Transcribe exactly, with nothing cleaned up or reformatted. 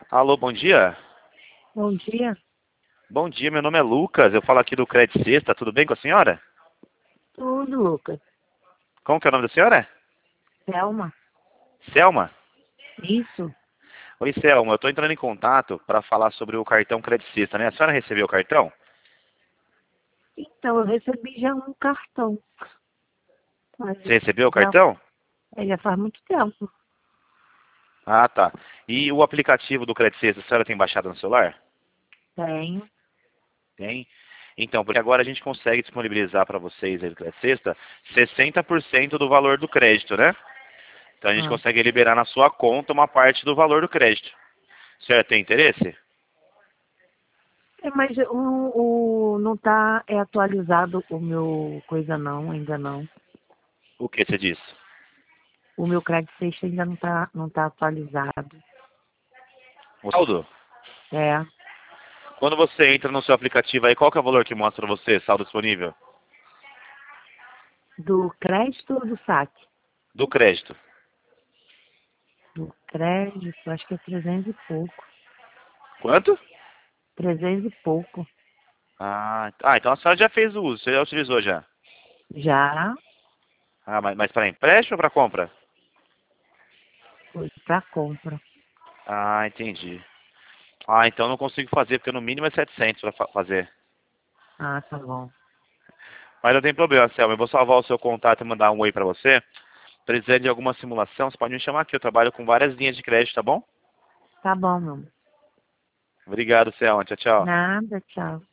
Alô, bom dia. Bom dia. Bom dia, meu nome é Lucas, eu falo aqui do Credit Sexta, tudo bem com a senhora? Tudo, Lucas. Como que é o nome da senhora? Selma. Selma? Isso. Oi, Selma, eu estou entrando em contato para falar sobre o cartão Credit Sexta, né? A senhora recebeu o cartão? Então, eu recebi já um cartão. Mas Você recebeu o já, cartão? é, já faz muito tempo. Ah, tá. E o aplicativo do Credit Sexta, a senhora tem baixado no celular? Tenho. Tem. Então, porque agora a gente consegue disponibilizar para vocês aí do Credit Sexta sessenta por cento do valor do crédito, né? Então a gente Ah. consegue liberar na sua conta uma parte do valor do crédito. A senhora tem interesse? É, mas o, o, não tá é atualizado o meu coisa não, ainda não. O que você disse? O meu crédito sexta ainda não tá, não tá atualizado. O saldo? É, Quando você entra no seu aplicativo aí, qual que é o valor que mostra pra você, saldo disponível? do crédito ou do saque? Do crédito. Do crédito, acho que é trezentos e pouco. Quanto? Trezentos e pouco. Ah, ah, então a senhora já fez o uso, você já utilizou já. Já Ah, mas, mas para empréstimo ou para compra? foi para compra. Ah, entendi. Ah, então não consigo fazer, porque no mínimo é setecentos para fazer. Ah, tá bom. Mas não tem problema, Selma, eu vou salvar o seu contato e mandar um oi para você. Precisando de alguma simulação, você pode me chamar aqui, eu trabalho com várias linhas de crédito, tá bom? Tá bom, meu amor. Obrigado, Selma, tchau, tchau. Nada, tchau.